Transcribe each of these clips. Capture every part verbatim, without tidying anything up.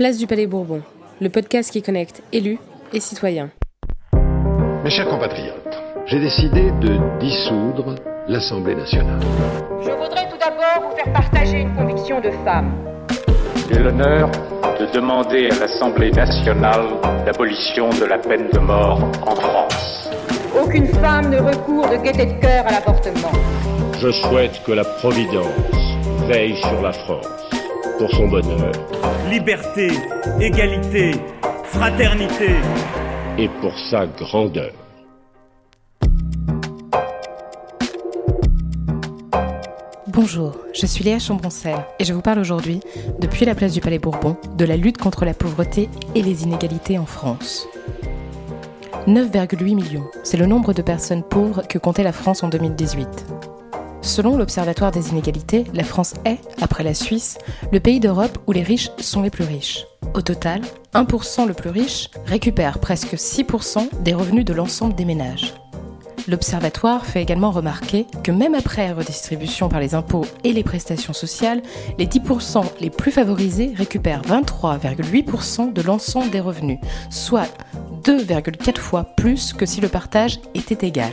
Place du Palais Bourbon, le podcast qui connecte élus et citoyens. Mes chers compatriotes, j'ai décidé de dissoudre l'Assemblée nationale. Je voudrais tout d'abord vous faire partager une conviction de femme. J'ai l'honneur de demander à l'Assemblée nationale l'abolition de la peine de mort en France. Aucune femme ne recourt de gaieté de cœur à l'avortement. Je souhaite que la Providence veille sur la France, pour son bonheur. Liberté, égalité, fraternité. Et pour sa grandeur. Bonjour, je suis Léa Chambroncel et je vous parle aujourd'hui, depuis la place du Palais Bourbon, de la lutte contre la pauvreté et les inégalités en France. neuf virgule huit millions, c'est le nombre de personnes pauvres que comptait la France en deux mille dix-huit. Selon l'Observatoire des inégalités, la France est, après la Suisse, le pays d'Europe où les riches sont les plus riches. Au total, un pour cent le plus riche récupère presque six pour cent des revenus de l'ensemble des ménages. L'Observatoire fait également remarquer que même après redistribution par les impôts et les prestations sociales, les dix pour cent les plus favorisés récupèrent vingt-trois virgule huit pour cent de l'ensemble des revenus, soit deux virgule quatre fois plus que si le partage était égal.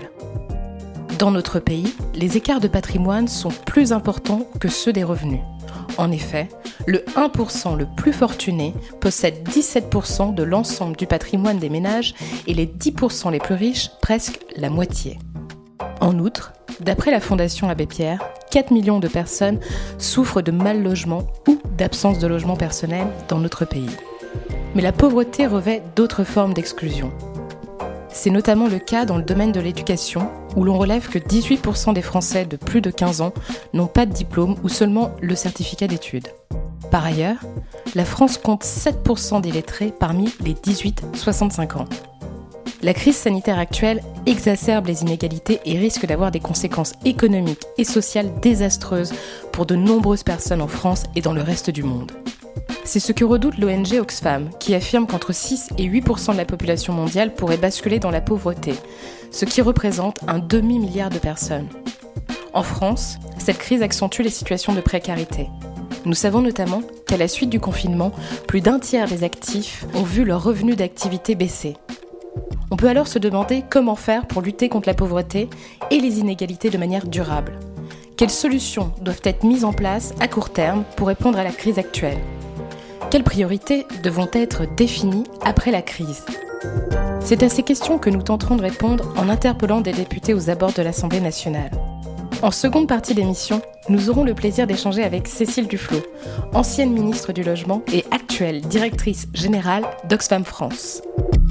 Dans notre pays, les écarts de patrimoine sont plus importants que ceux des revenus. En effet, le un pour cent le plus fortuné possède dix-sept pour cent de l'ensemble du patrimoine des ménages et les dix pour cent les plus riches, presque la moitié. En outre, d'après la Fondation Abbé Pierre, quatre millions de personnes souffrent de mal-logement ou d'absence de logement personnel dans notre pays. Mais la pauvreté revêt d'autres formes d'exclusion. C'est notamment le cas dans le domaine de l'éducation, où l'on relève que dix-huit pour cent des Français de plus de quinze ans n'ont pas de diplôme ou seulement le certificat d'études. Par ailleurs, la France compte sept pour cent d'illettrés parmi les dix-huit à soixante-cinq ans. La crise sanitaire actuelle exacerbe les inégalités et risque d'avoir des conséquences économiques et sociales désastreuses pour de nombreuses personnes en France et dans le reste du monde. C'est ce que redoute l'O N G Oxfam, qui affirme qu'entre six et huit pour cent de la population mondiale pourrait basculer dans la pauvreté, ce qui représente un demi-milliard de personnes. En France, cette crise accentue les situations de précarité. Nous savons notamment qu'à la suite du confinement, plus d'un tiers des actifs ont vu leurs revenus d'activité baisser. On peut alors se demander comment faire pour lutter contre la pauvreté et les inégalités de manière durable. Quelles solutions doivent être mises en place à court terme pour répondre à la crise actuelle ? Quelles priorités devront être définies après la crise ? C'est à ces questions que nous tenterons de répondre en interpellant des députés aux abords de l'Assemblée nationale. En seconde partie d'émission, nous aurons le plaisir d'échanger avec Cécile Duflot, ancienne ministre du Logement et actuelle directrice générale d'Oxfam France.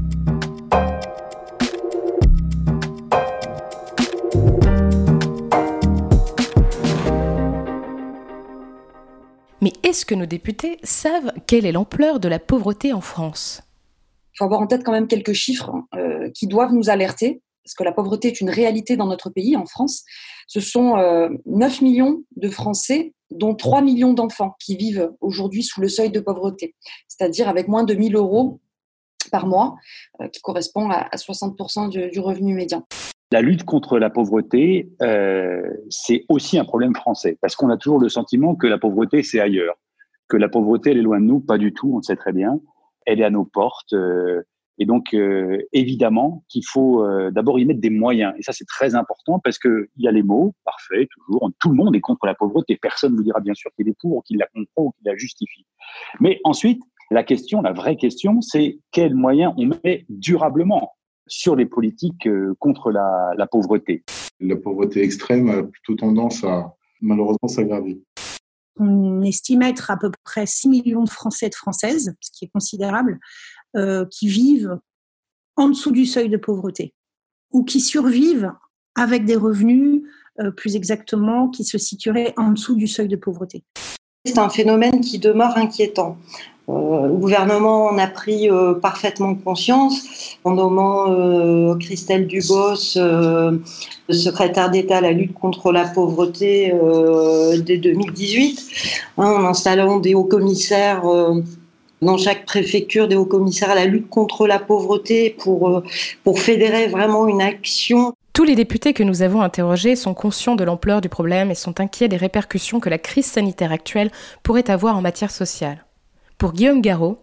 Mais est-ce que nos députés savent quelle est l'ampleur de la pauvreté en France ? Il faut avoir en tête quand même quelques chiffres euh, qui doivent nous alerter, parce que la pauvreté est une réalité dans notre pays, en France. Ce sont euh, neuf millions de Français, dont trois millions d'enfants qui vivent aujourd'hui sous le seuil de pauvreté, c'est-à-dire avec moins de mille euros par mois, euh, qui correspond à, à soixante pour cent du, du revenu médian. La lutte contre la pauvreté, euh, c'est aussi un problème français, parce qu'on a toujours le sentiment que la pauvreté, c'est ailleurs, que la pauvreté, elle est loin de nous, pas du tout, on le sait très bien, elle est à nos portes, euh, et donc euh, évidemment qu'il faut euh, d'abord y mettre des moyens, et ça c'est très important, parce qu'il y a les mots, parfait, toujours, tout le monde est contre la pauvreté, personne ne vous dira bien sûr qu'il est pour, ou qu'il la comprend, ou qu'il la justifie. Mais ensuite, la question, la vraie question, c'est quels moyens on met durablement sur les politiques euh, contre la, la pauvreté. La pauvreté extrême a plutôt tendance à malheureusement s'aggraver. On estime être à peu près six millions de Français et de Françaises, ce qui est considérable, euh, qui vivent en dessous du seuil de pauvreté ou qui survivent avec des revenus, euh, plus exactement, qui se situeraient en dessous du seuil de pauvreté. C'est un phénomène qui demeure inquiétant. Euh, le gouvernement en a pris euh, parfaitement conscience en nommant euh, Christelle Dubos, euh, secrétaire d'État à la lutte contre la pauvreté euh, dès deux mille dix-huit, hein, en installant des hauts-commissaires euh, dans chaque préfecture, des hauts-commissaires à la lutte contre la pauvreté pour, euh, pour fédérer vraiment une action. Tous les députés que nous avons interrogés sont conscients de l'ampleur du problème et sont inquiets des répercussions que la crise sanitaire actuelle pourrait avoir en matière sociale. Pour Guillaume Garot,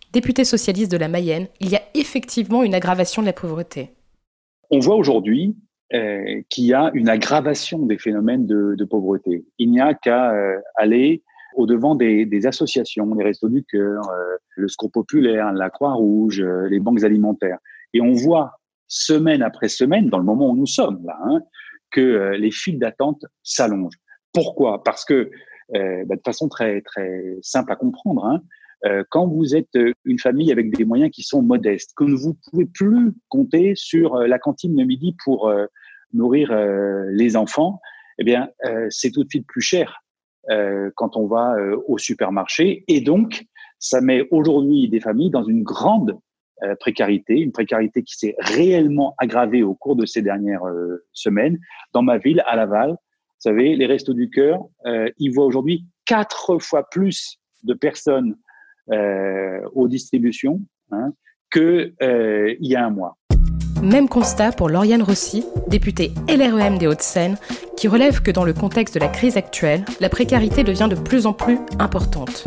député socialiste de la Mayenne, il y a effectivement une aggravation de la pauvreté. On voit aujourd'hui euh, qu'il y a une aggravation des phénomènes de, de pauvreté. Il n'y a qu'à euh, aller au-devant des, des associations, les Restos du Cœur, euh, le Secours populaire, la Croix-Rouge, euh, les banques alimentaires. Et on voit semaine après semaine, dans le moment où nous sommes là, hein, que euh, les files d'attente s'allongent. Pourquoi ? Parce que, euh, bah, de façon très très simple à comprendre, hein, euh, quand vous êtes une famille avec des moyens qui sont modestes, que vous ne pouvez plus compter sur euh, la cantine le midi pour euh, nourrir euh, les enfants, eh bien, euh, c'est tout de suite plus cher euh, quand on va euh, au supermarché. Et donc, ça met aujourd'hui des familles dans une grande euh, précarité, une précarité qui s'est réellement aggravée au cours de ces dernières euh, semaines. Dans ma ville, à Laval, vous savez, les Restos du Cœur, euh, ils voient aujourd'hui quatre fois plus de personnes euh, aux distributions hein, que euh, il y a un mois. Même constat pour Lauriane Rossi, députée L R E M des Hauts-de-Seine, qui relève que dans le contexte de la crise actuelle, la précarité devient de plus en plus importante.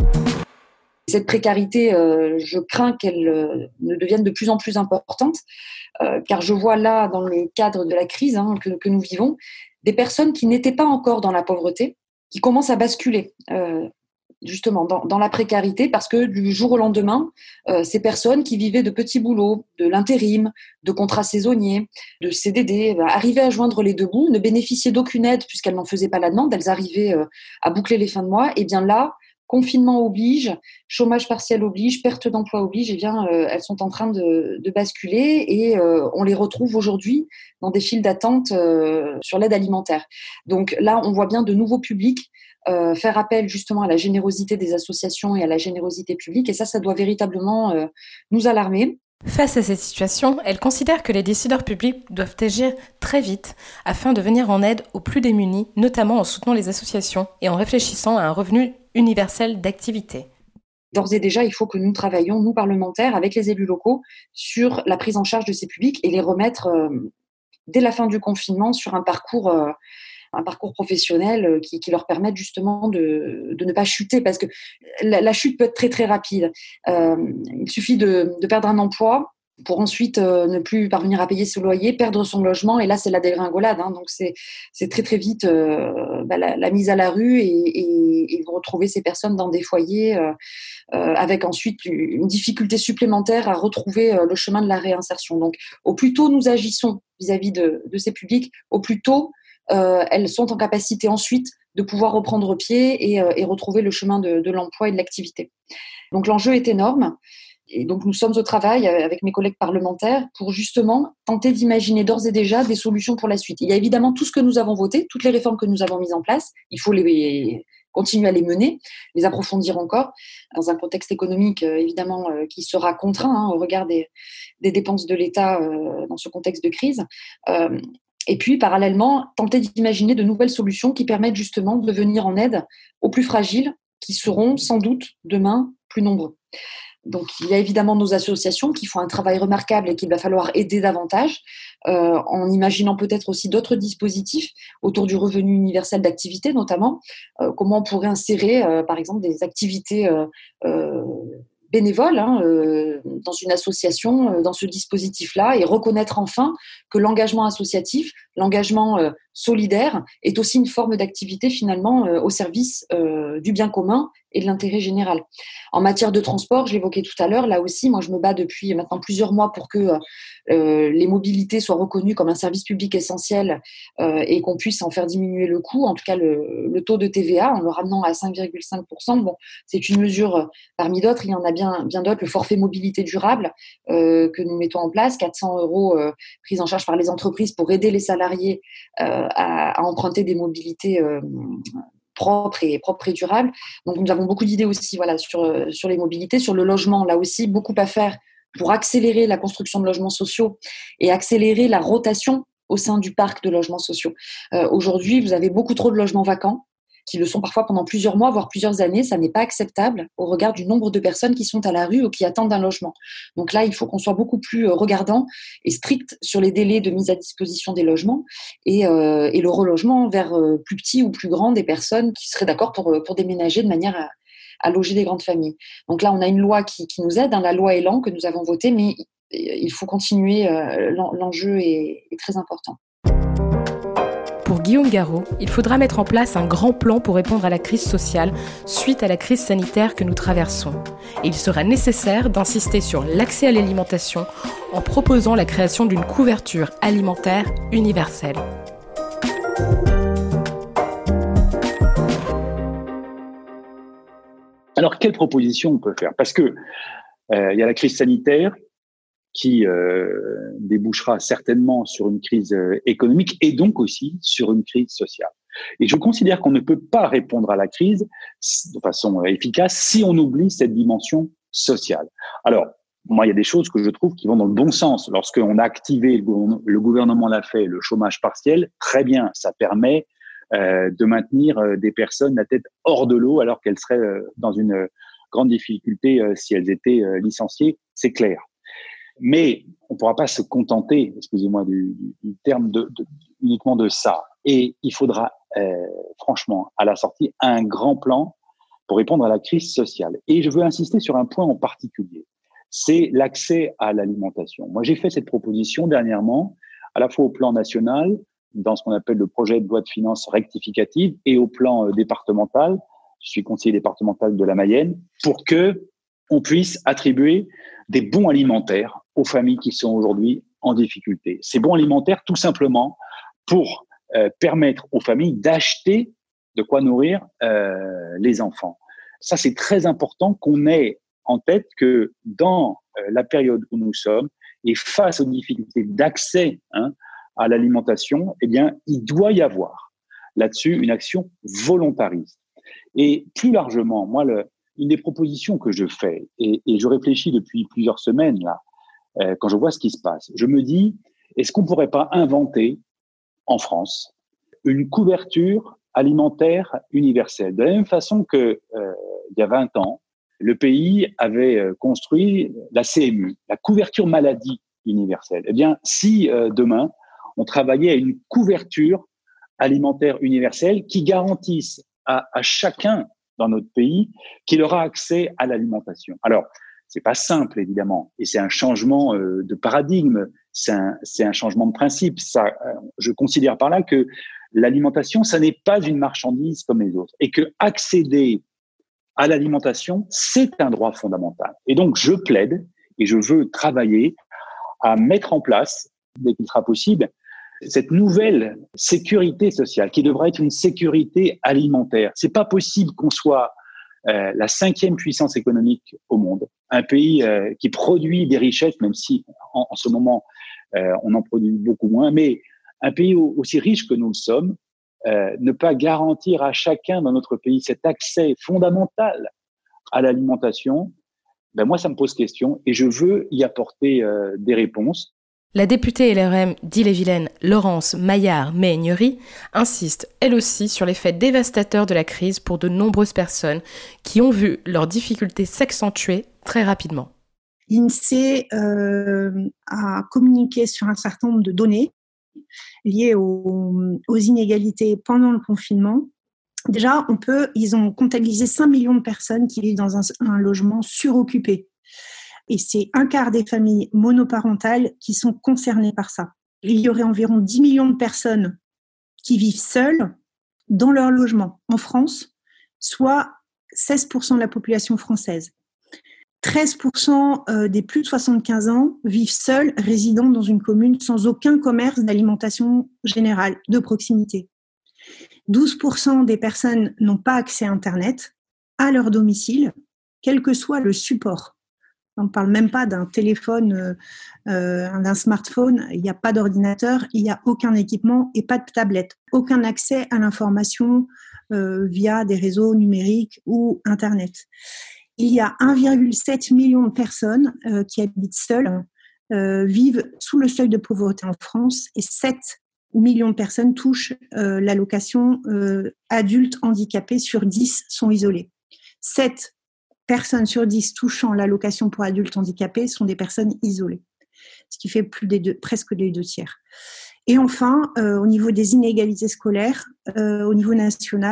Cette précarité, euh, je crains qu'elle euh, ne devienne de plus en plus importante, euh, car je vois là, dans le cadre de la crise hein, que, que nous vivons, des personnes qui n'étaient pas encore dans la pauvreté, qui commencent à basculer euh, justement dans, dans la précarité, parce que du jour au lendemain, euh, ces personnes qui vivaient de petits boulots, de l'intérim, de contrats saisonniers, de C D D, bah, arrivaient à joindre les deux bouts, ne bénéficiaient d'aucune aide puisqu'elles n'en faisaient pas la demande, elles arrivaient euh, à boucler les fins de mois, et bien là, confinement oblige, chômage partiel oblige, perte d'emploi oblige, et bien euh, elles sont en train de, de basculer et euh, on les retrouve aujourd'hui dans des files d'attente euh, sur l'aide alimentaire. Donc là, on voit bien de nouveaux publics euh, faire appel justement à la générosité des associations et à la générosité publique, et ça, ça doit véritablement euh, nous alarmer. Face à cette situation, elle considère que les décideurs publics doivent agir très vite afin de venir en aide aux plus démunis, notamment en soutenant les associations et en réfléchissant à un revenu universel d'activité. D'ores et déjà, il faut que nous travaillions, nous parlementaires, avec les élus locaux, sur la prise en charge de ces publics et les remettre euh, dès la fin du confinement sur un parcours, euh, un parcours professionnel qui, qui leur permette justement de, de ne pas chuter, parce que la, la chute peut être très très rapide. Euh, il suffit de, de perdre un emploi pour ensuite euh, ne plus parvenir à payer ce loyer, perdre son logement, et là c'est la dégringolade. Hein, donc c'est, c'est très très vite euh, bah, la, la mise à la rue et, et, et vous retrouvez ces personnes dans des foyers euh, euh, avec ensuite une difficulté supplémentaire à retrouver euh, le chemin de la réinsertion. Donc au plus tôt nous agissons vis-à-vis de, de ces publics, au plus tôt euh, elles sont en capacité ensuite de pouvoir reprendre pied et, euh, et retrouver le chemin de, de l'emploi et de l'activité. Donc l'enjeu est énorme. Et donc, nous sommes au travail avec mes collègues parlementaires pour justement tenter d'imaginer d'ores et déjà des solutions pour la suite. Il y a évidemment tout ce que nous avons voté, toutes les réformes que nous avons mises en place. Il faut les continuer à les mener, les approfondir encore, dans un contexte économique évidemment qui sera contraint hein, au regard des, des dépenses de l'État euh, dans ce contexte de crise. Euh, et puis, parallèlement, tenter d'imaginer de nouvelles solutions qui permettent justement de venir en aide aux plus fragiles, qui seront sans doute demain plus nombreux. Donc, il y a évidemment nos associations qui font un travail remarquable et qu'il va falloir aider davantage, euh, en imaginant peut-être aussi d'autres dispositifs autour du revenu universel d'activité, notamment. Euh, comment on pourrait insérer, euh, par exemple, des activités euh, euh, bénévoles hein, euh, dans une association, euh, dans ce dispositif-là, et reconnaître enfin que l'engagement associatif, l'engagement euh, solidaire est aussi une forme d'activité finalement euh, au service euh, du bien commun et de l'intérêt général. En matière de transport, je l'évoquais tout à l'heure, là aussi, moi je me bats depuis maintenant plusieurs mois pour que euh, les mobilités soient reconnues comme un service public essentiel euh, et qu'on puisse en faire diminuer le coût, en tout cas le, le taux de T V A en le ramenant à cinq virgule cinq pour cent. Bon, c'est une mesure parmi d'autres, il y en a bien, bien d'autres, le forfait mobilité durable euh, que nous mettons en place, quatre cents euros euh, pris en charge par les entreprises pour aider les salariés euh, à, à emprunter des mobilités euh, propres et, propres et durables. Donc nous avons beaucoup d'idées aussi voilà, sur, sur les mobilités, sur le logement, là aussi, beaucoup à faire pour accélérer la construction de logements sociaux et accélérer la rotation au sein du parc de logements sociaux. Euh, aujourd'hui, vous avez beaucoup trop de logements vacants, qui le sont parfois pendant plusieurs mois, voire plusieurs années. Ça n'est pas acceptable au regard du nombre de personnes qui sont à la rue ou qui attendent un logement. Donc là, il faut qu'on soit beaucoup plus regardant et strict sur les délais de mise à disposition des logements et, euh, et le relogement vers plus petit ou plus grand des personnes qui seraient d'accord pour, pour déménager de manière à, à loger les grandes familles. Donc là, on a une loi qui, qui nous aide, hein, la loi Elan que nous avons votée, mais il faut continuer, euh, l'enjeu est, est très important. Pour Guillaume Garot, il faudra mettre en place un grand plan pour répondre à la crise sociale suite à la crise sanitaire que nous traversons. Et il sera nécessaire d'insister sur l'accès à l'alimentation en proposant la création d'une couverture alimentaire universelle. Alors, quelle proposition on peut faire ? Parce que euh, il y a la crise sanitaire qui euh, débouchera certainement sur une crise euh, économique et donc aussi sur une crise sociale. Et je considère qu'on ne peut pas répondre à la crise de façon efficace si on oublie cette dimension sociale. Alors, moi, il y a des choses que je trouve qui vont dans le bon sens. Lorsqu'on a activé, le gouvernement l'a fait, le chômage partiel, très bien, ça permet euh, de maintenir euh, des personnes la tête hors de l'eau alors qu'elles seraient euh, dans une euh, grande difficulté euh, si elles étaient euh, licenciées, c'est clair. Mais on ne pourra pas se contenter, excusez-moi du, du terme, de, de, uniquement de ça. Et il faudra, euh, franchement, à la sortie, un grand plan pour répondre à la crise sociale. Et je veux insister sur un point en particulier, c'est l'accès à l'alimentation. Moi, j'ai fait cette proposition dernièrement, à la fois au plan national, dans ce qu'on appelle le projet de loi de finances rectificative, et au plan euh, départemental, je suis conseiller départemental de la Mayenne, pour que on puisse attribuer des bons alimentaires aux familles qui sont aujourd'hui en difficulté. Ces bons alimentaires, tout simplement, pour euh, permettre aux familles d'acheter de quoi nourrir euh, les enfants. Ça, c'est très important qu'on ait en tête que dans euh, la période où nous sommes et face aux difficultés d'accès hein, à l'alimentation, eh bien, il doit y avoir là-dessus une action volontariste. Et plus largement, moi, le, une des propositions que je fais, et, et je réfléchis depuis plusieurs semaines là, euh, quand je vois ce qui se passe, je me dis, est-ce qu'on ne pourrait pas inventer en France une couverture alimentaire universelle ? De la même façon que euh, il y a vingt ans, le pays avait construit la C M U, la couverture maladie universelle. Eh bien, si euh, demain, on travaillait à une couverture alimentaire universelle qui garantisse à, à chacun dans notre pays qu'il aura accès à l'alimentation. Alors, c'est pas simple, évidemment, et c'est un changement euh, de paradigme, c'est un, c'est un changement de principe. Ça, euh, je considère par là que l'alimentation, ça n'est pas une marchandise comme les autres, et que accéder à l'alimentation, c'est un droit fondamental. Et donc, je plaide et je veux travailler à mettre en place, dès qu'il sera possible, cette nouvelle sécurité sociale qui devra être une sécurité alimentaire. C'est pas possible qu'on soit euh, la cinquième puissance économique au monde, un pays euh, qui produit des richesses, même si en, en ce moment euh, on en produit beaucoup moins, mais un pays aussi riche que nous le sommes, euh, ne pas garantir à chacun dans notre pays cet accès fondamental à l'alimentation, ben moi ça me pose question et je veux y apporter euh, des réponses. La députée L R M d'Ille-et-Vilaine, Laurence Maillard-Méhaignerie, insiste elle aussi sur l'effet dévastateur de la crise pour de nombreuses personnes qui ont vu leurs difficultés s'accentuer très rapidement. L'INSEE euh, a communiqué sur un certain nombre de données liées aux, aux inégalités pendant le confinement. Déjà, on peut, ils ont comptabilisé cinq millions de personnes qui vivent dans un, un logement suroccupé. Et c'est un quart des familles monoparentales qui sont concernées par ça. Il y aurait environ dix millions de personnes qui vivent seules dans leur logement en France, soit seize pour cent de la population française. treize pour cent des plus de soixante-quinze ans vivent seuls, résidant dans une commune sans aucun commerce d'alimentation générale, de proximité. douze pour cent des personnes n'ont pas accès à Internet à leur domicile, quel que soit le support. On ne parle même pas d'un téléphone, euh, d'un smartphone, il n'y a pas d'ordinateur, il n'y a aucun équipement et pas de tablette. Aucun accès à l'information euh, via des réseaux numériques ou Internet. Il y a un virgule sept million de personnes euh, qui habitent seules, euh, vivent sous le seuil de pauvreté en France et sept millions de personnes touchent euh, l'allocation euh, adulte handicapé sur dix sont isolées. sept personnes sur dix touchant l'allocation pour adultes handicapés sont des personnes isolées, ce qui fait plus des deux, presque les deux tiers. Et enfin, euh, au niveau des inégalités scolaires, euh, au niveau national,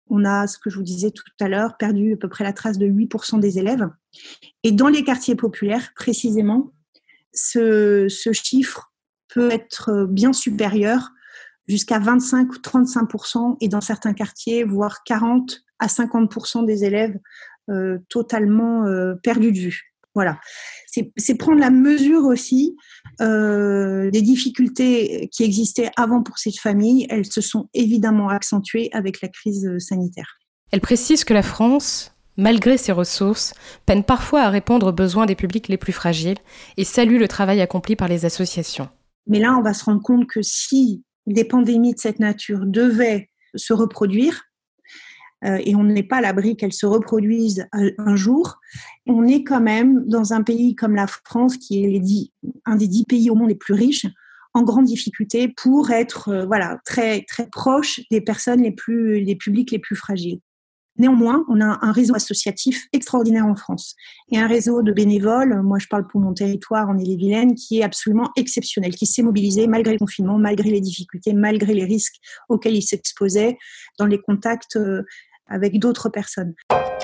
On a, ce que je vous disais tout à l'heure, perdu à peu près la trace de huit pour cent des élèves. Et dans les quartiers populaires, précisément, ce, ce chiffre peut être bien supérieur, jusqu'à vingt-cinq ou trente-cinq pour cent, et dans certains quartiers, voire quarante à cinquante pour cent des élèves euh, totalement euh, perdus de vue. Voilà, c'est, c'est prendre la mesure aussi euh, des difficultés qui existaient avant pour cette famille. Elles se sont évidemment accentuées avec la crise sanitaire. Elle précise que la France, malgré ses ressources, peine parfois à répondre aux besoins des publics les plus fragiles et salue le travail accompli par les associations. Mais là, on va se rendre compte que si des pandémies de cette nature devaient se reproduire, euh, et on n'est pas à l'abri qu'elles se reproduisent un, un jour, on est quand même dans un pays comme la France, qui est les dix, un des dix pays au monde les plus riches, en grande difficulté pour être euh, voilà, très, très proche des personnes les plus, les publics les plus fragiles. Néanmoins, on a un réseau associatif extraordinaire en France et un réseau de bénévoles, moi je parle pour mon territoire en Ille-et-Vilaine, qui est absolument exceptionnel, qui s'est mobilisé malgré le confinement, malgré les difficultés, malgré les risques auxquels il s'exposait dans les contacts avec d'autres personnes.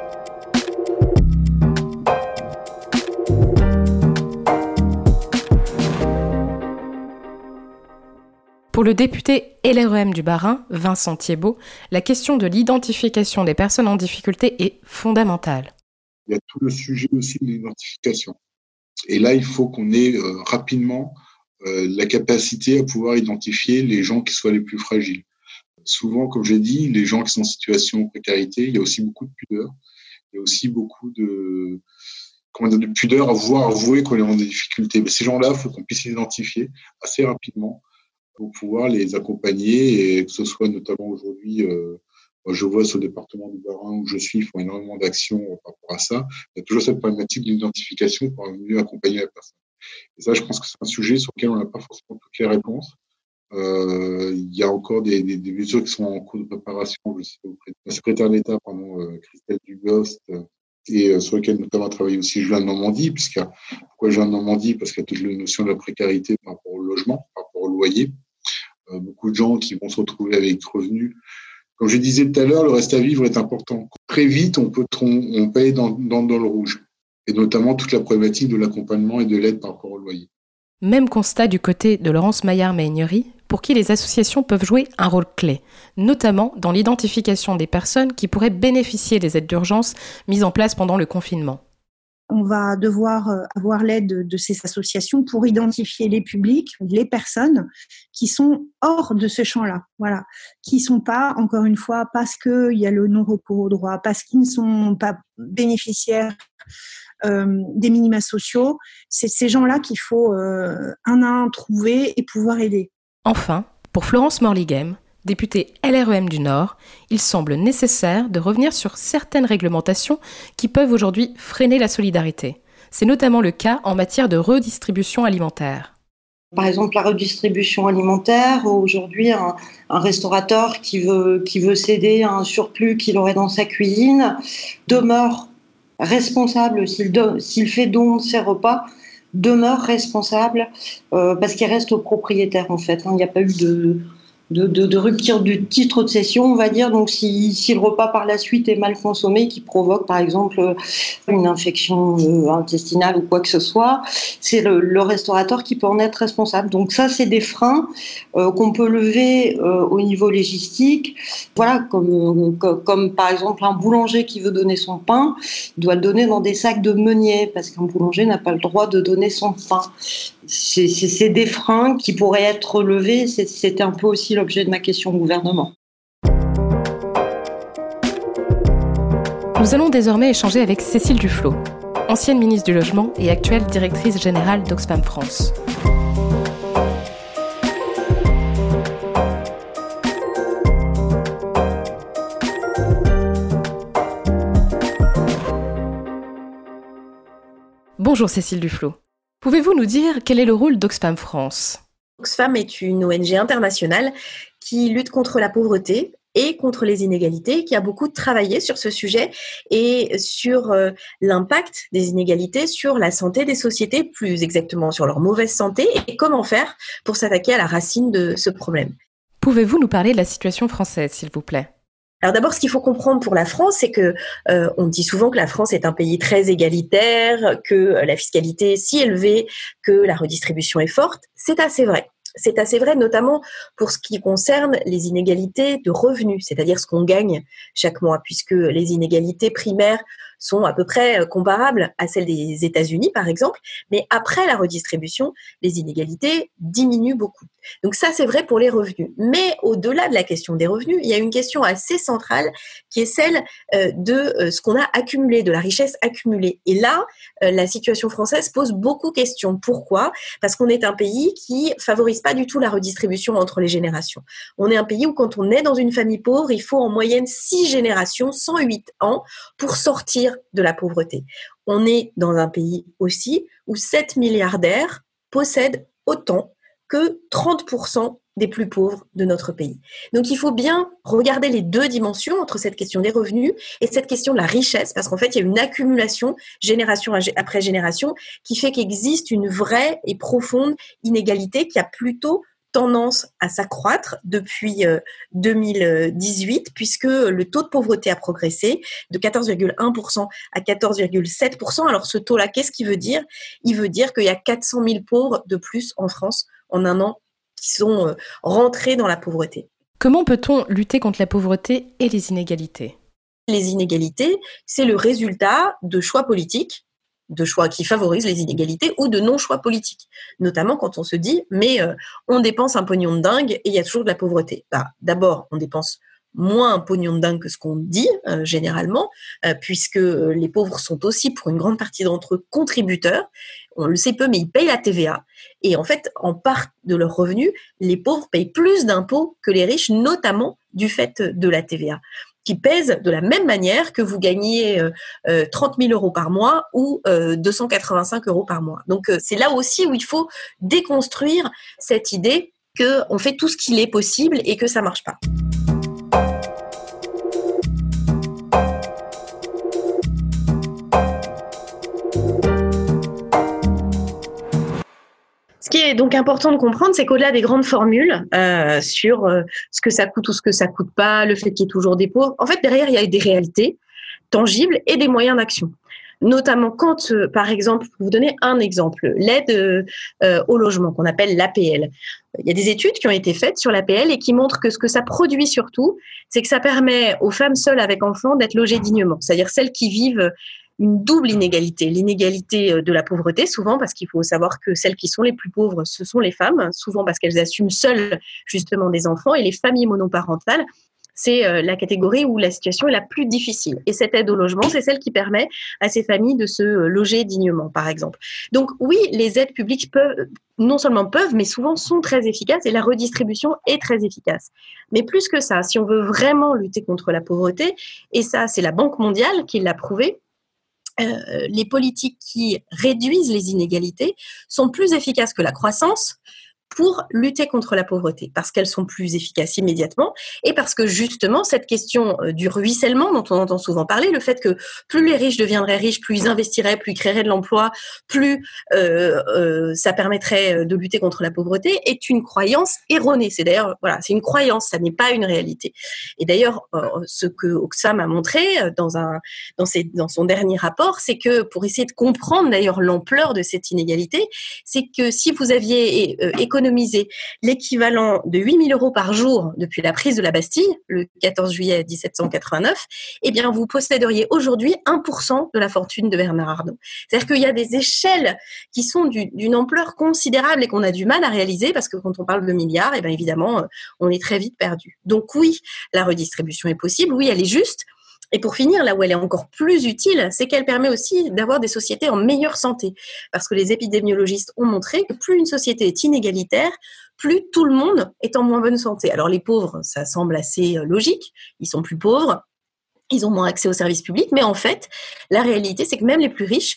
Pour le député L R E M du Bas-Rhin, Vincent Thiébaut, la question de l'identification des personnes en difficulté est fondamentale. Il y a tout le sujet aussi de l'identification. Et là, il faut qu'on ait euh, rapidement euh, la capacité à pouvoir identifier les gens qui soient les plus fragiles. Souvent, comme j'ai dit, les gens qui sont en situation de précarité, il y a aussi beaucoup de pudeur. Il y a aussi beaucoup de, comment dire, de pudeur à vouloir avouer qu'on est en difficulté. Mais ces gens-là, il faut qu'on puisse les identifier assez rapidement pour pouvoir les accompagner, et que ce soit notamment aujourd'hui, euh, je vois sur le département du Bas-Rhin où je suis, ils font énormément d'actions par rapport à ça. Il y a toujours cette problématique de l'identification pour mieux accompagner la personne. Et ça, je pense que c'est un sujet sur lequel on n'a pas forcément toutes les réponses. Euh, il y a encore des, des, des mesures qui sont en cours de préparation. Je sais auprès de la secrétaire d'État, pardon, euh, Christelle Dubos, euh, et euh, sur lequel notamment a travaillé aussi Julien de Normandie, puisqu'il y a, pourquoi Julien de Normandie? Parce qu'il y a toute la notion de la précarité par rapport au logement, par rapport au loyer. Euh, beaucoup de gens qui vont se retrouver avec revenus. Comme je disais tout à l'heure, le reste à vivre est important. Très vite, on peut on paye dans, dans, dans le rouge. Et notamment toute la problématique de l'accompagnement et de l'aide par rapport au loyer. Même constat du côté de Laurence Maillard-Meignery, pour qui les associations peuvent jouer un rôle clé, notamment dans l'identification des personnes qui pourraient bénéficier des aides d'urgence mises en place pendant le confinement. On va devoir avoir l'aide de, de ces associations pour identifier les publics, les personnes qui sont hors de ce champ-là, voilà, qui sont pas, encore une fois, parce qu'il y a le non-recours au droit, parce qu'ils ne sont pas bénéficiaires euh, des minima sociaux. C'est ces gens-là qu'il faut euh, un à un trouver et pouvoir aider. Enfin, pour Florence Morlighem, députée L R E M du Nord, il semble nécessaire de revenir sur certaines réglementations qui peuvent aujourd'hui freiner la solidarité. C'est notamment le cas en matière de redistribution alimentaire. Par exemple, la redistribution alimentaire, aujourd'hui, un, un restaurateur qui veut, qui veut céder un surplus qu'il aurait dans sa cuisine demeure responsable, s'il, do, s'il fait don de ses repas, demeure responsable euh, parce qu'il reste au propriétaire, en fait. Il n'y a pas eu de... De, de, de rupture du titre de cession, on va dire. Donc, si, si le repas par la suite est mal consommé, qui provoque par exemple une infection euh, intestinale ou quoi que ce soit, c'est le, le restaurateur qui peut en être responsable. Donc, ça, c'est des freins euh, qu'on peut lever euh, au niveau logistique. Voilà, comme, comme, comme par exemple un boulanger qui veut donner son pain, il doit le donner dans des sacs de meunier parce qu'un boulanger n'a pas le droit de donner son pain. C'est, c'est, c'est des freins qui pourraient être levés. C'est, c'était un peu aussi l'objet de ma question au gouvernement. Nous allons désormais échanger avec Cécile Duflot, ancienne ministre du Logement et actuelle directrice générale d'Oxfam France. Bonjour Cécile Duflot. Pouvez-vous nous dire quel est le rôle d'Oxfam France ? Oxfam est une O N G internationale qui lutte contre la pauvreté et contre les inégalités, qui a beaucoup travaillé sur ce sujet et sur euh, l'impact des inégalités sur la santé des sociétés, plus exactement sur leur mauvaise santé, et comment faire pour s'attaquer à la racine de ce problème. Pouvez-vous nous parler de la situation française, s'il vous plaît ? Alors d'abord, ce qu'il faut comprendre pour la France, c'est que euh, on dit souvent que la France est un pays très égalitaire, que la fiscalité est si élevée, que la redistribution est forte. C'est assez vrai. C'est assez vrai, notamment pour ce qui concerne les inégalités de revenus, c'est-à-dire ce qu'on gagne chaque mois, puisque les inégalités primaires sont à peu près comparables à celles des États-Unis, par exemple, mais après la redistribution, les inégalités diminuent beaucoup. Donc ça, c'est vrai pour les revenus. Mais au-delà de la question des revenus, il y a une question assez centrale qui est celle euh, de euh, ce qu'on a accumulé, de la richesse accumulée. Et là, euh, la situation française pose beaucoup de questions. Pourquoi ? Parce qu'on est un pays qui favorise pas du tout la redistribution entre les générations. On est un pays où quand on est dans une famille pauvre, il faut en moyenne six générations, cent huit ans, pour sortir de la pauvreté. On est dans un pays aussi où sept milliardaires possèdent autant que trente pour cent des plus pauvres de notre pays. Donc il faut bien regarder les deux dimensions entre cette question des revenus et cette question de la richesse, parce qu'en fait, il y a une accumulation génération après génération qui fait qu'il existe une vraie et profonde inégalité qui a plutôt tendance à s'accroître depuis euh, deux mille dix-huit, puisque le taux de pauvreté a progressé de quatorze virgule un pour cent à quatorze virgule sept pour cent. Alors ce taux-là, qu'est-ce qu'il veut dire ? Il veut dire qu'il y a quatre cent mille pauvres de plus en France en un an qui sont euh, rentrés dans la pauvreté. Comment peut-on lutter contre la pauvreté et les inégalités ? Les inégalités, c'est le résultat de choix politiques, de choix qui favorisent les inégalités ou de non-choix politiques. Notamment quand on se dit « mais euh, on dépense un pognon de dingue et il y a toujours de la pauvreté bah, ». D'abord, on dépense moins un pognon de dingue que ce qu'on dit euh, généralement, euh, puisque les pauvres sont aussi, pour une grande partie d'entre eux, contributeurs. On le sait peu, mais ils payent la T V A. Et en fait, en part de leurs revenus, les pauvres payent plus d'impôts que les riches, notamment du fait de la T V A, qui pèse de la même manière que vous gagnez euh, trente mille euros par mois ou euh, deux cent quatre-vingt-cinq euros par mois. Donc, euh, c'est là aussi où il faut déconstruire cette idée qu'on fait tout ce qu'il est possible et que ça ne marche pas. Ce qui est donc important de comprendre, c'est qu'au-delà des grandes formules euh, sur euh, ce que ça coûte ou ce que ça coûte pas, le fait qu'il y ait toujours des pauvres, en fait, derrière, il y a des réalités tangibles et des moyens d'action. Notamment quand, euh, par exemple, pour vous donner un exemple, l'aide euh, au logement, qu'on appelle l'A P L. Il y a des études qui ont été faites sur l'A P L et qui montrent que ce que ça produit surtout, c'est que ça permet aux femmes seules avec enfants d'être logées dignement, c'est-à-dire celles qui vivent une double inégalité. L'inégalité de la pauvreté, souvent, parce qu'il faut savoir que celles qui sont les plus pauvres, ce sont les femmes, souvent parce qu'elles assument seules, justement, des enfants, et les familles monoparentales, c'est la catégorie où la situation est la plus difficile. Et cette aide au logement, c'est celle qui permet à ces familles de se loger dignement, par exemple. Donc oui, les aides publiques peuvent, non seulement peuvent, mais souvent sont très efficaces et la redistribution est très efficace. Mais plus que ça, si on veut vraiment lutter contre la pauvreté, et ça, c'est la Banque mondiale qui l'a prouvé, Euh, les politiques qui réduisent les inégalités sont plus efficaces que la croissance pour lutter contre la pauvreté, parce qu'elles sont plus efficaces immédiatement et parce que justement cette question du ruissellement dont on entend souvent parler, le fait que plus les riches deviendraient riches, plus ils investiraient, plus ils créeraient de l'emploi, plus euh, euh, ça permettrait de lutter contre la pauvreté, est une croyance erronée. C'est d'ailleurs, voilà, c'est une croyance, ça n'est pas une réalité. Et d'ailleurs, euh, ce que Oxfam a montré dans, un, dans, ses, dans son dernier rapport, c'est que pour essayer de comprendre d'ailleurs l'ampleur de cette inégalité, c'est que si vous aviez euh, économisé l'équivalent de huit mille euros par jour depuis la prise de la Bastille, le quatorze juillet dix-sept cent quatre-vingt-neuf, eh bien, vous posséderiez aujourd'hui un pour cent de la fortune de Bernard Arnault. C'est-à-dire qu'il y a des échelles qui sont du, d'une ampleur considérable et qu'on a du mal à réaliser parce que quand on parle de milliards, eh bien, évidemment, on est très vite perdu. Donc oui, la redistribution est possible, oui, elle est juste. Et pour finir, là où elle est encore plus utile, c'est qu'elle permet aussi d'avoir des sociétés en meilleure santé. Parce que les épidémiologistes ont montré que plus une société est inégalitaire, plus tout le monde est en moins bonne santé. Alors les pauvres, ça semble assez logique, ils sont plus pauvres, ils ont moins accès aux services publics, mais en fait, la réalité, c'est que même les plus riches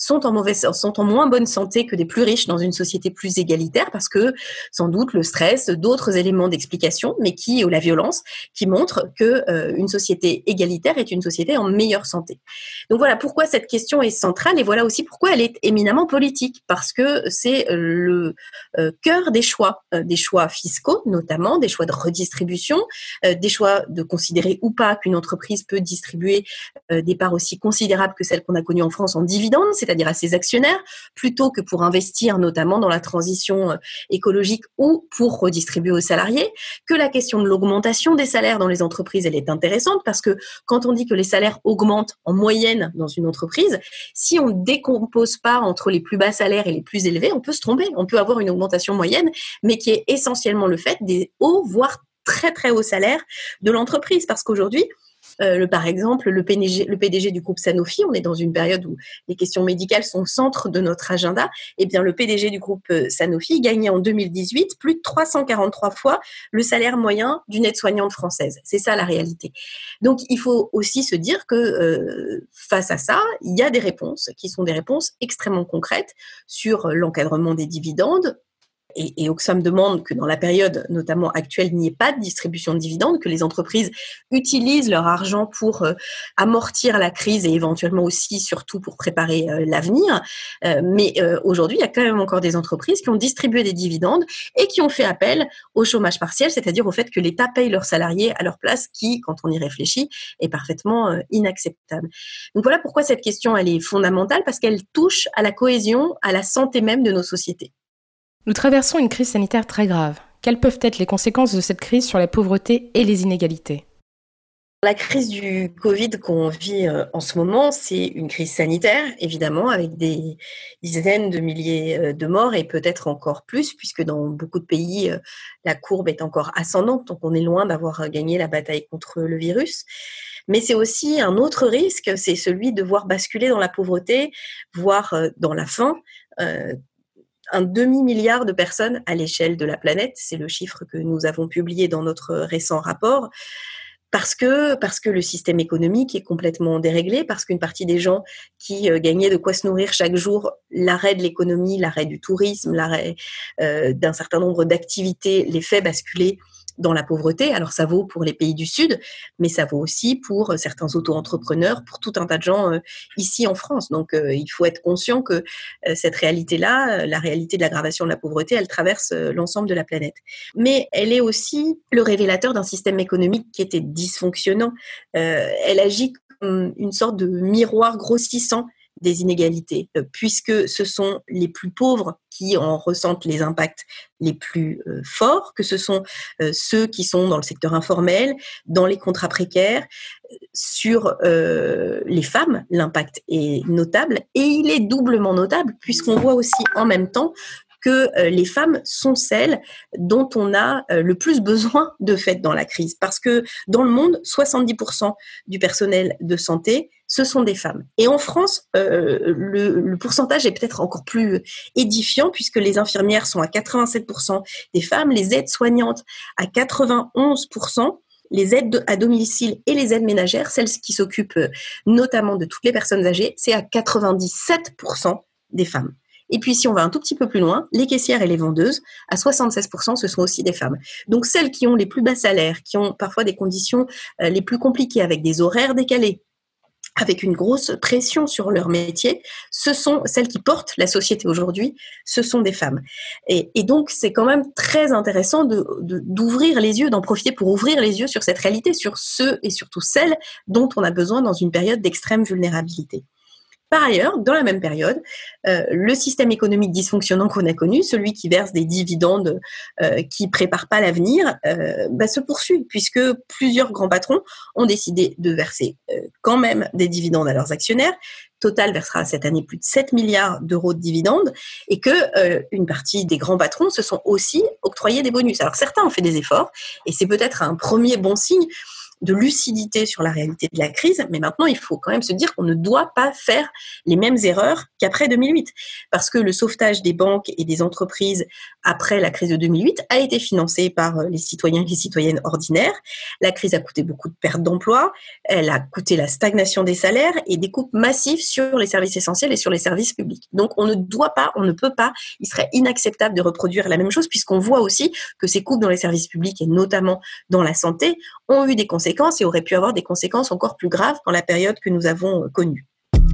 sont en mauvaise, sont en moins bonne santé que des plus riches dans une société plus égalitaire, parce que sans doute le stress, d'autres éléments d'explication, mais qui, ou la violence, qui montrent que euh, une société égalitaire est une société en meilleure santé. Donc voilà pourquoi cette question est centrale, et voilà aussi pourquoi elle est éminemment politique, parce que c'est le euh, cœur des choix, euh, des choix fiscaux notamment, des choix de redistribution, euh, des choix de considérer ou pas qu'une entreprise peut distribuer euh, des parts aussi considérables que celles qu'on a connues en France en dividendes, c'est-à-dire à ses actionnaires, plutôt que pour investir notamment dans la transition euh, écologique ou pour redistribuer aux salariés, que la question de l'augmentation des salaires dans les entreprises, elle est intéressante, parce que quand on dit que les salaires augmentent en moyenne dans une entreprise, si on ne décompose pas entre les plus bas salaires et les plus élevés, on peut se tromper, on peut avoir une augmentation moyenne, mais qui est essentiellement le fait des hauts, voire très très hauts salaires de l'entreprise, parce qu'aujourd'hui, Euh, le, par exemple, le P D G, le P D G du groupe Sanofi, on est dans une période où les questions médicales sont au centre de notre agenda, et bien le P D G du groupe Sanofi gagnait en deux mille dix-huit plus de trois cent quarante-trois fois le salaire moyen d'une aide-soignante française. C'est ça la réalité. Donc il faut aussi se dire que euh, face à ça, il y a des réponses qui sont des réponses extrêmement concrètes sur l'encadrement des dividendes. Et, et Oxfam demande que dans la période notamment actuelle, il n'y ait pas de distribution de dividendes, que les entreprises utilisent leur argent pour euh, amortir la crise et éventuellement aussi, surtout pour préparer euh, l'avenir. Euh, mais euh, aujourd'hui, il y a quand même encore des entreprises qui ont distribué des dividendes et qui ont fait appel au chômage partiel, c'est-à-dire au fait que l'État paye leurs salariés à leur place, qui, quand on y réfléchit, est parfaitement euh, inacceptable. Donc voilà pourquoi cette question, elle est fondamentale, parce qu'elle touche à la cohésion, à la santé même de nos sociétés. Nous traversons une crise sanitaire très grave. Quelles peuvent être les conséquences de cette crise sur la pauvreté et les inégalités ? La crise du Covid qu'on vit en ce moment, c'est une crise sanitaire, évidemment, avec des dizaines de milliers de morts et peut-être encore plus, puisque dans beaucoup de pays, la courbe est encore ascendante, donc on est loin d'avoir gagné la bataille contre le virus. Mais c'est aussi un autre risque, c'est celui de voir basculer dans la pauvreté, voire dans la faim, euh, un demi-milliard de personnes à l'échelle de la planète. C'est le chiffre que nous avons publié dans notre récent rapport. Parce que, parce que le système économique est complètement déréglé, parce qu'une partie des gens qui euh, gagnaient de quoi se nourrir chaque jour, l'arrêt de l'économie, l'arrêt du tourisme, l'arrêt euh, d'un certain nombre d'activités les fait basculer dans la pauvreté. Alors ça vaut pour les pays du Sud, mais ça vaut aussi pour certains auto-entrepreneurs, pour tout un tas de gens euh, ici en France. Donc euh, il faut être conscient que euh, cette réalité-là, euh, la réalité de l'aggravation de la pauvreté, elle traverse euh, l'ensemble de la planète. Mais elle est aussi le révélateur d'un système économique qui était dysfonctionnant. Euh, elle agit comme une sorte de miroir grossissant des inégalités, euh, puisque ce sont les plus pauvres qui en ressentent les impacts les plus euh, forts, que ce sont euh, ceux qui sont dans le secteur informel, dans les contrats précaires. Sur euh, les femmes, l'impact est notable, et il est doublement notable, puisqu'on voit aussi en même temps que euh, les femmes sont celles dont on a euh, le plus besoin de fait dans la crise. Parce que dans le monde, soixante-dix pour cent du personnel de santé, ce sont des femmes. Et en France, euh, le, le pourcentage est peut-être encore plus édifiant, puisque les infirmières sont à quatre-vingt-sept pour cent des femmes, les aides-soignantes à quatre-vingt-onze pour cent, les aides à domicile et les aides ménagères, celles qui s'occupent notamment de toutes les personnes âgées, c'est à quatre-vingt-dix-sept pour cent des femmes. Et puis, si on va un tout petit peu plus loin, les caissières et les vendeuses, à soixante-seize pour cent, ce sont aussi des femmes. Donc, celles qui ont les plus bas salaires, qui ont parfois des conditions euh, les plus compliquées, avec des horaires décalés, avec une grosse pression sur leur métier, ce sont celles qui portent la société aujourd'hui, ce sont des femmes. Et, et donc, c'est quand même très intéressant de, de, d'ouvrir les yeux, d'en profiter pour ouvrir les yeux sur cette réalité, sur ceux et surtout celles dont on a besoin dans une période d'extrême vulnérabilité. Par ailleurs, dans la même période, euh, le système économique dysfonctionnant qu'on a connu, celui qui verse des dividendes euh, qui préparent pas l'avenir, euh, bah, se poursuit, puisque plusieurs grands patrons ont décidé de verser euh, quand même des dividendes à leurs actionnaires. Total versera cette année plus de sept milliards d'euros de dividendes, et que euh, une partie des grands patrons se sont aussi octroyés des bonus. Alors certains ont fait des efforts, et c'est peut-être un premier bon signe, de lucidité sur la réalité de la crise, mais maintenant, il faut quand même se dire qu'on ne doit pas faire les mêmes erreurs qu'après deux mille huit, parce que le sauvetage des banques et des entreprises après la crise de deux mille huit a été financé par les citoyens et les citoyennes ordinaires. La crise a coûté beaucoup de pertes d'emplois, elle a coûté la stagnation des salaires et des coupes massives sur les services essentiels et sur les services publics. Donc, on ne doit pas, on ne peut pas, il serait inacceptable de reproduire la même chose, puisqu'on voit aussi que ces coupes dans les services publics et notamment dans la santé ont eu des conséquences et auraient pu avoir des conséquences encore plus graves dans la période que nous avons connue.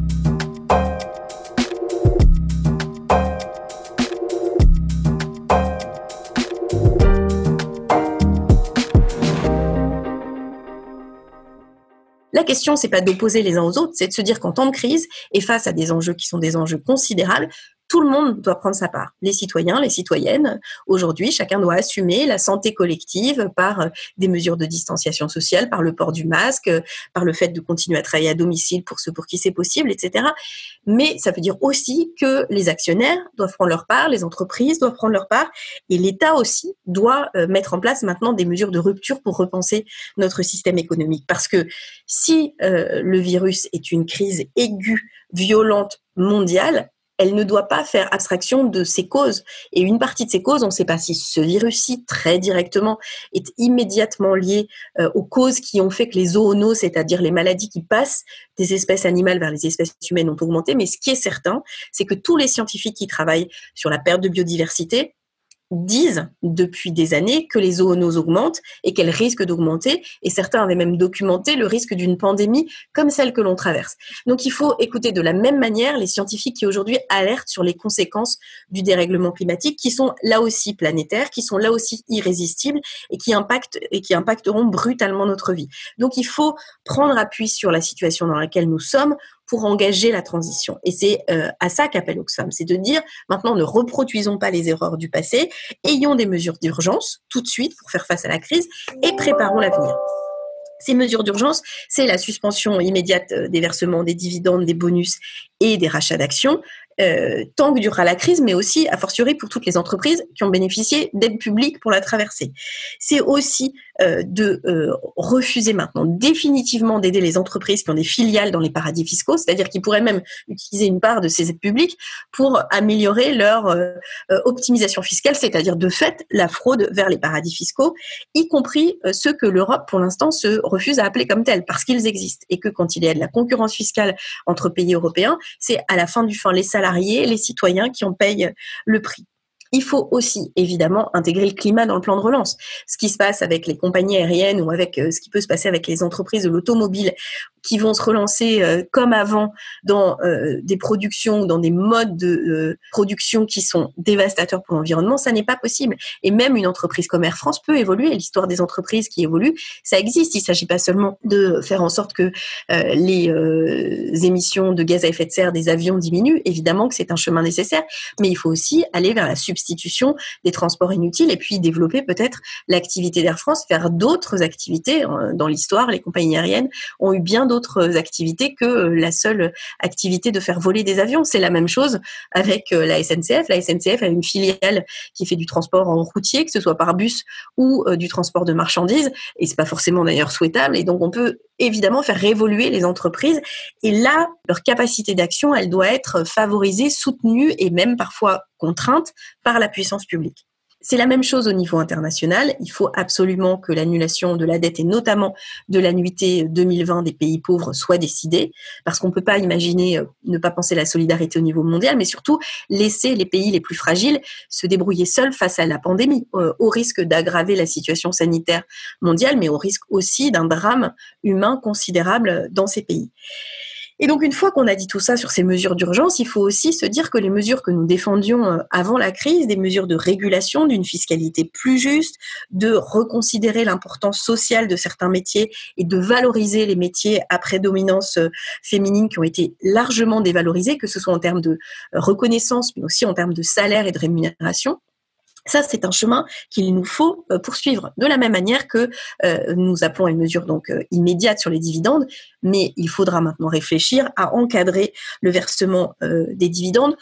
La question, c'est pas d'opposer les uns aux autres, c'est de se dire qu'en temps de crise et face à des enjeux qui sont des enjeux considérables, tout le monde doit prendre sa part. Les citoyens, les citoyennes, aujourd'hui, chacun doit assumer la santé collective par des mesures de distanciation sociale, par le port du masque, par le fait de continuer à travailler à domicile pour ceux pour qui c'est possible, et cetera. Mais ça veut dire aussi que les actionnaires doivent prendre leur part, les entreprises doivent prendre leur part, et l'État aussi doit mettre en place maintenant des mesures de rupture pour repenser notre système économique. Parce que si euh, le virus est une crise aiguë, violente, mondiale, elle ne doit pas faire abstraction de ses causes. Et une partie de ces causes, on ne sait pas si ce virus-ci, très directement, est immédiatement lié euh, aux causes qui ont fait que les zoonoses, c'est-à-dire les maladies qui passent des espèces animales vers les espèces humaines, ont augmenté. Mais ce qui est certain, c'est que tous les scientifiques qui travaillent sur la perte de biodiversité disent depuis des années que les zoonoses augmentent et qu'elles risquent d'augmenter, et certains avaient même documenté le risque d'une pandémie comme celle que l'on traverse. Donc il faut écouter de la même manière les scientifiques qui aujourd'hui alertent sur les conséquences du dérèglement climatique, qui sont là aussi planétaires, qui sont là aussi irrésistibles et qui impactent et qui impacteront brutalement notre vie. Donc il faut prendre appui sur la situation dans laquelle nous sommes pour engager la transition. Et c'est euh, à ça qu'appelle Oxfam, c'est de dire maintenant ne reproduisons pas les erreurs du passé, ayons des mesures d'urgence tout de suite pour faire face à la crise et préparons l'avenir. Ces mesures d'urgence, c'est la suspension immédiate des versements des dividendes, des bonus et des rachats d'actions, euh, tant que durera la crise, mais aussi, a fortiori, pour toutes les entreprises qui ont bénéficié d'aides publiques pour la traverser. C'est aussi euh, de euh, refuser maintenant définitivement d'aider les entreprises qui ont des filiales dans les paradis fiscaux, c'est-à-dire qu'ils pourraient même utiliser une part de ces aides publiques pour améliorer leur euh, optimisation fiscale, c'est-à-dire de fait la fraude vers les paradis fiscaux, y compris euh, ceux que l'Europe, pour l'instant, se refuse à appeler comme tels, parce qu'ils existent, et que quand il y a de la concurrence fiscale entre pays européens, c'est à la fin du fin les salariés, les citoyens qui en payent le prix. Il faut aussi, évidemment, intégrer le climat dans le plan de relance. Ce qui se passe avec les compagnies aériennes ou avec euh, ce qui peut se passer avec les entreprises de l'automobile qui vont se relancer euh, comme avant dans euh, des productions, dans des modes de euh, production qui sont dévastateurs pour l'environnement, ça n'est pas possible. Et même une entreprise comme Air France peut évoluer. L'histoire des entreprises qui évoluent, ça existe. Il ne s'agit pas seulement de faire en sorte que euh, les euh, émissions de gaz à effet de serre des avions diminuent. Évidemment que c'est un chemin nécessaire, mais il faut aussi aller vers la substitution des transports inutiles et puis développer peut-être l'activité d'Air France, faire d'autres activités. Dans l'histoire, les compagnies aériennes ont eu bien d'autres activités que la seule activité de faire voler des avions. C'est la même chose avec la S N C F. La S N C F a une filiale qui fait du transport en routier, que ce soit par bus ou euh, du transport de marchandises, et c'est pas forcément d'ailleurs souhaitable. Et donc on peut évidemment faire évoluer les entreprises. Et là, leur capacité d'action, elle doit être favorisée, soutenue et même parfois contrainte par la puissance publique. C'est la même chose au niveau international. Il faut absolument que l'annulation de la dette et notamment de l'annuité deux mille vingt des pays pauvres soit décidée, parce qu'on ne peut pas imaginer ne pas penser la solidarité au niveau mondial, mais surtout laisser les pays les plus fragiles se débrouiller seuls face à la pandémie, au risque d'aggraver la situation sanitaire mondiale, mais au risque aussi d'un drame humain considérable dans ces pays. Et donc, une fois qu'on a dit tout ça sur ces mesures d'urgence, il faut aussi se dire que les mesures que nous défendions avant la crise, des mesures de régulation, d'une fiscalité plus juste, de reconsidérer l'importance sociale de certains métiers et de valoriser les métiers à prédominance féminine qui ont été largement dévalorisés, que ce soit en termes de reconnaissance, mais aussi en termes de salaire et de rémunération. Ça, c'est un chemin qu'il nous faut poursuivre. De la même manière que euh, nous appelons à une mesure donc euh, immédiate sur les dividendes, mais il faudra maintenant réfléchir à encadrer le versement euh, des dividendes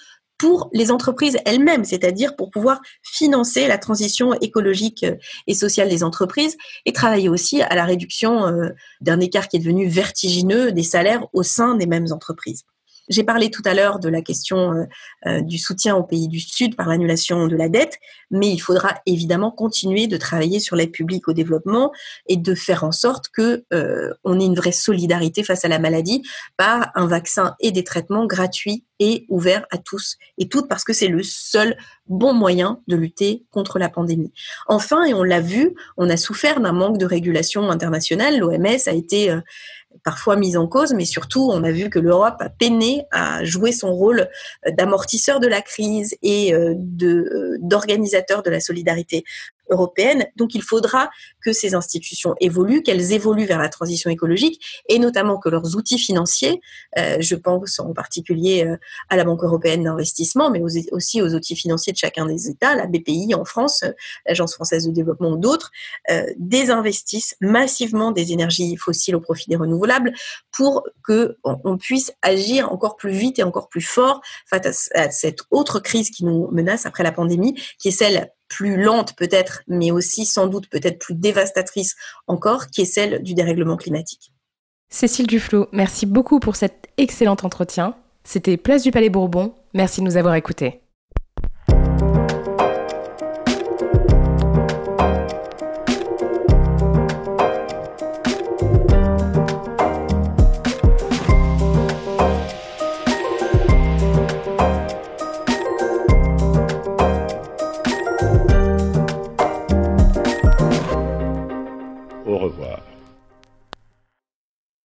pour les entreprises elles-mêmes, c'est-à-dire pour pouvoir financer la transition écologique et sociale des entreprises et travailler aussi à la réduction euh, d'un écart qui est devenu vertigineux des salaires au sein des mêmes entreprises. J'ai parlé tout à l'heure de la question euh, euh, du soutien aux pays du Sud par l'annulation de la dette, mais il faudra évidemment continuer de travailler sur l'aide publique au développement et de faire en sorte que euh, on ait une vraie solidarité face à la maladie par un vaccin et des traitements gratuits et ouverts à tous et toutes, parce que c'est le seul bon moyen de lutter contre la pandémie. Enfin, et on l'a vu, on a souffert d'un manque de régulation internationale. L'O M S a été euh, parfois mise en cause, mais surtout, on a vu que l'Europe a peiné à jouer son rôle d'amortisseur de la crise et de, d'organisateur de la solidarité européenne. Donc, il faudra que ces institutions évoluent, qu'elles évoluent vers la transition écologique et notamment que leurs outils financiers, euh, je pense en particulier euh, à la Banque européenne d'investissement, mais aux, aussi aux outils financiers de chacun des États, la B P I en France, euh, l'Agence française de développement ou d'autres, euh, désinvestissent massivement des énergies fossiles au profit des renouvelables pour que on, on puisse agir encore plus vite et encore plus fort face à, à cette autre crise qui nous menace après la pandémie, qui est celle plus lente peut-être, mais aussi sans doute peut-être plus dévastatrice encore, qui est celle du dérèglement climatique. Cécile Duflot, merci beaucoup pour cet excellent entretien. C'était Place du Palais Bourbon. Merci de nous avoir écoutés.